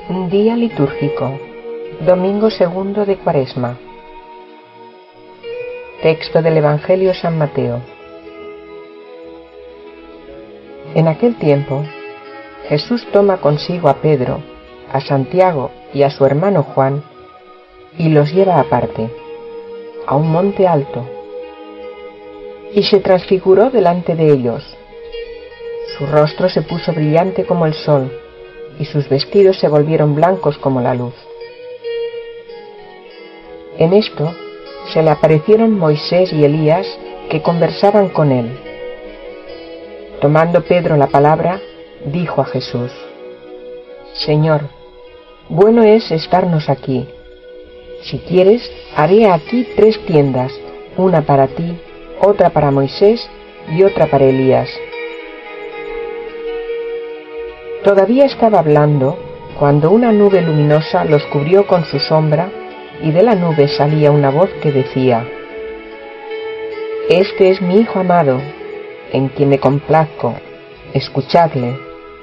Día litúrgico, domingo segundo de Cuaresma. Texto del Evangelio San Mateo. En aquel tiempo, Jesús toma consigo a Pedro, a Santiago y a su hermano Juan, y los lleva aparte, a un monte alto, y se transfiguró delante de ellos. Su rostro se puso brillante como el sol, y sus vestidos se volvieron blancos como la luz. En esto se le aparecieron Moisés y Elías, que conversaban con él. Tomando Pedro la palabra, dijo a Jesús: Señor, bueno es estarnos aquí. Si quieres, haré aquí 3 tiendas, una para ti, otra para Moisés y otra para Elías. Todavía estaba hablando cuando una nube luminosa los cubrió con su sombra, y de la nube salía una voz que decía: Este es mi Hijo amado, en quien me complazco, escuchadle.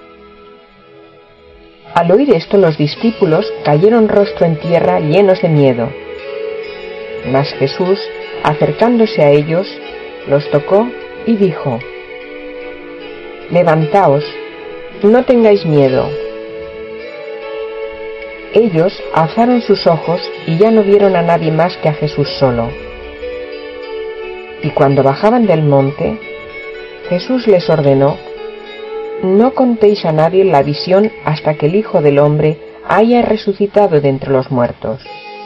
Al oír esto, los discípulos cayeron rostro en tierra llenos de miedo. Mas Jesús, acercándose a ellos, los tocó y dijo: Levantaos, no tengáis miedo. Ellos alzaron sus ojos y ya no vieron a nadie más que a Jesús solo. Y cuando bajaban del monte, Jesús les ordenó: No contéis a nadie la visión hasta que el Hijo del Hombre haya resucitado de entre los muertos.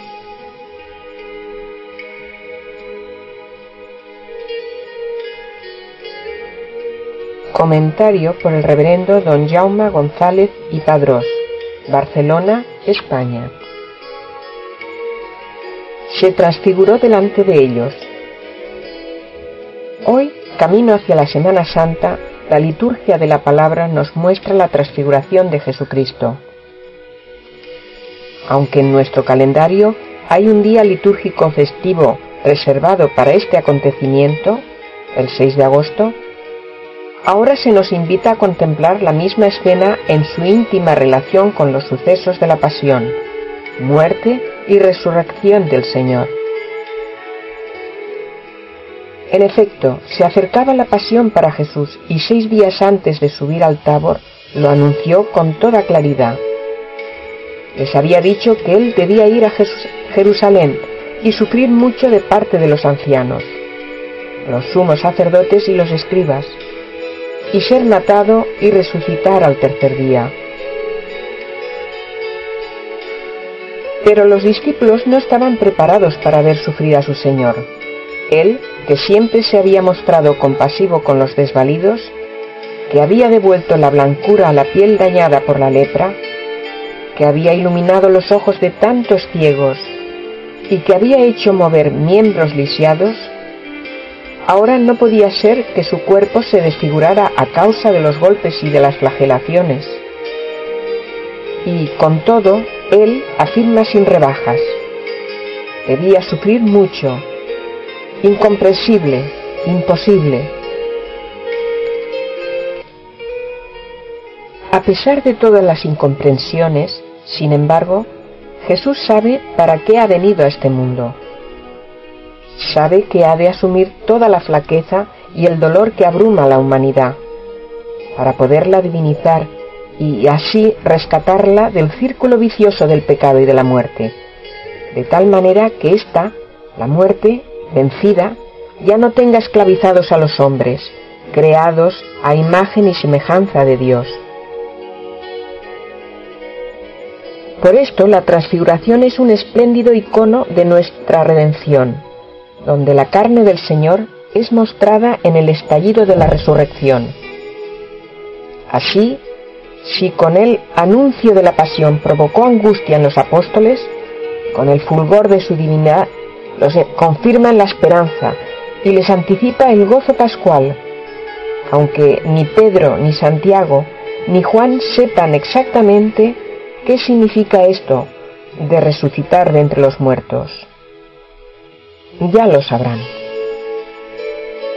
Comentario por el reverendo don Jaume González y Padrós, Barcelona, España. Se transfiguró delante de ellos. Hoy, camino hacia la Semana Santa, la liturgia de la palabra nos muestra la transfiguración de Jesucristo. Aunque en nuestro calendario hay un día litúrgico festivo reservado para este acontecimiento, el 6 de agosto, ahora se nos invita a contemplar la misma escena en su íntima relación con los sucesos de la pasión, muerte y resurrección del Señor. En efecto, se acercaba la pasión para Jesús y 6 días antes de subir al Tabor lo anunció con toda claridad. Les había dicho que él debía ir a Jerusalén y sufrir mucho de parte de los ancianos, los sumos sacerdotes y los escribas, y ser matado y resucitar al 3er día. Pero los discípulos no estaban preparados para ver sufrir a su Señor. Él, que siempre se había mostrado compasivo con los desvalidos, que había devuelto la blancura a la piel dañada por la lepra, que había iluminado los ojos de tantos ciegos y que había hecho mover miembros lisiados, ahora no podía ser que su cuerpo se desfigurara a causa de los golpes y de las flagelaciones. Y, con todo, él afirma sin rebajas: debía sufrir mucho, incomprensible, imposible. A pesar de todas las incomprensiones, sin embargo, Jesús sabe para qué ha venido a este mundo. Sabe que ha de asumir toda la flaqueza y el dolor que abruma a la humanidad, para poderla divinizar y así rescatarla del círculo vicioso del pecado y de la muerte, de tal manera que ésta, la muerte, vencida, ya no tenga esclavizados a los hombres, creados a imagen y semejanza de Dios. Por esto, la transfiguración es un espléndido icono de nuestra redención, donde la carne del Señor es mostrada en el estallido de la resurrección. Así, si con el anuncio de la pasión provocó angustia en los apóstoles, con el fulgor de su divinidad los confirma en la esperanza y les anticipa el gozo pascual, aunque ni Pedro, ni Santiago, ni Juan sepan exactamente qué significa esto de resucitar de entre los muertos. Ya lo sabrán.